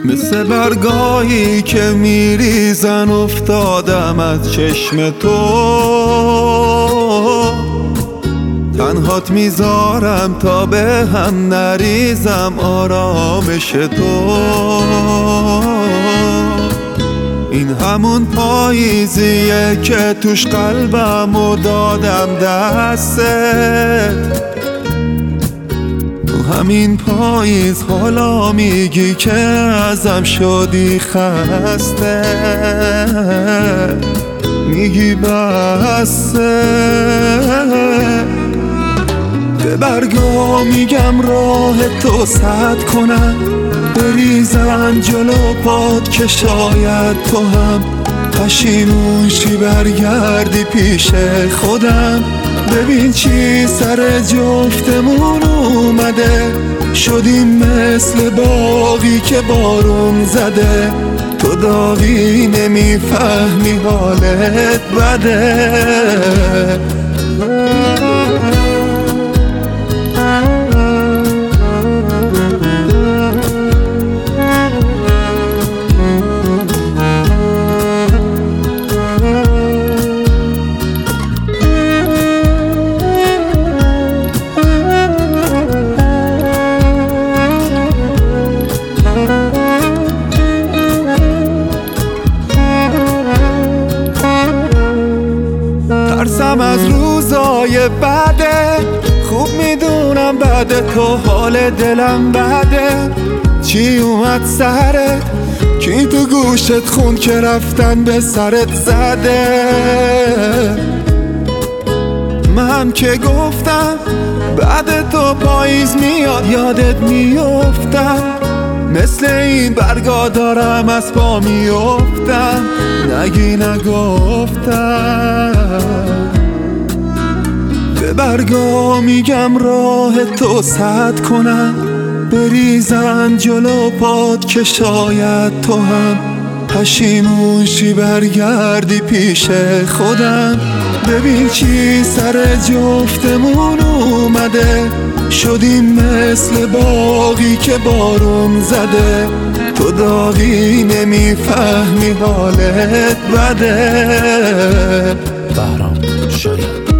مثل برگایی که میریزن افتادم از چشم تو، تنهات میذارم تا به هم نریزم آرامش تو. این همون پاییزیه که توش قلبمو دادم دستت، تو همین پاییز حالا میگی که ازم شدی خسته، میگی بسه. به برگا میگم راه تو سد کنم، بریزن جلو پات که شاید تو هم پشیمون شی برگردی پیش خودم. ببین چی سر جفتمون اومده، شدیم مثل باغی که بارون زده، تو داغی نمیفهمی حالت بده. ترسم از روزای بعده، خوب میدونم بعد تو حال دلم بده. چی اومد سرت؟ کی تو گوشت خون که رفتن به سرت زده؟ من که گفتم بعد تو پاییز میاد یادت میافتم، مثل این برگا دارم از پا میافتم، نگی نگفتم. به برگا میگم راه تو سد کنم، بریزن جلو پات که شاید تو هم پشیمون شی برگردی پیش خودم. ببین چی سر جفتمون اومده، شدیم مثل باغی که بارون زده، تو داغی نمیفهمی حالت بده. بهرام شاید